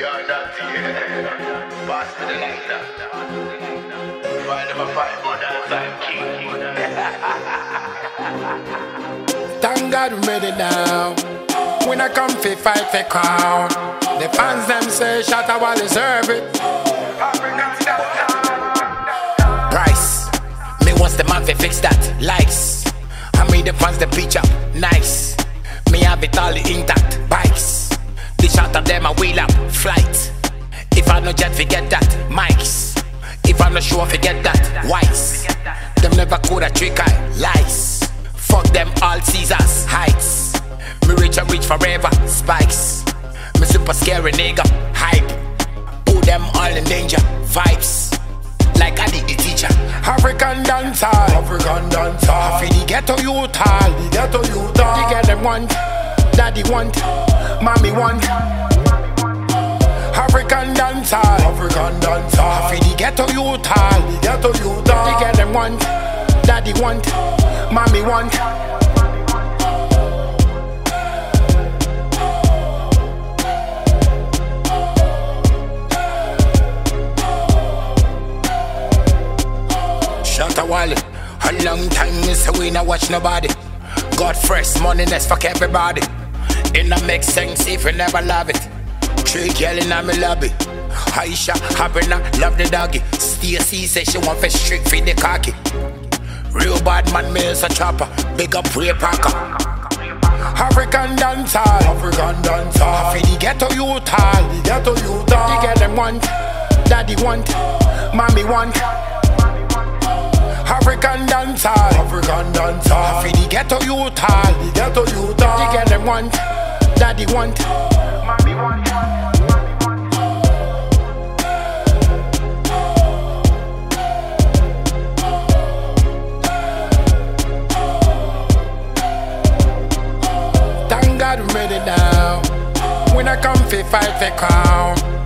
You're not here. Pass me the lighter. Find them a 500 Thank God we made it now. When I come fi fight for crown, the fans them say Shatta Wale deserve it. Price, me wants the man fi fix that. Likes, I made the fans the pitch up nice. Me have it all intact. Bikes, the shot of them a wheel up. Flight, if I no jet forget that. Mics, if I no sure forget that. Wise, them never could a trick eye. Lies, fuck them all Caesars. Heights, me rich and rich forever. Spikes, me super scary nigga. Hype, put them all in danger. Vibes, like I did the teacher. African dancer, African dancer. I feel the ghetto youth all, the ghetto youth all. The girl them want, daddy want, mommy want. African dancer, African dancer. I feel the ghetto youth all, the ghetto youth all. The girl them want, daddy want, mommy want. Shatta Wale, a long time me say we not watch nobody. God first, money next, fuck everybody. It not make sense if you never love it. Three girl in my lobby. Aisha, Habrina, love the doggy. Stacy say she want for strict for the cocky. Real bad man, me is a chopper. Big up Ray Parker. African dancer, African dancer. I feel the ghetto youth all, the ghetto youth all. The girl them want, daddy want, mommy want. African dancer, African dancer. I feel the ghetto youth all, the ghetto youth all. The girl them want, daddy want, mommy want. Thank God we made it now. When I come fi fight for crown,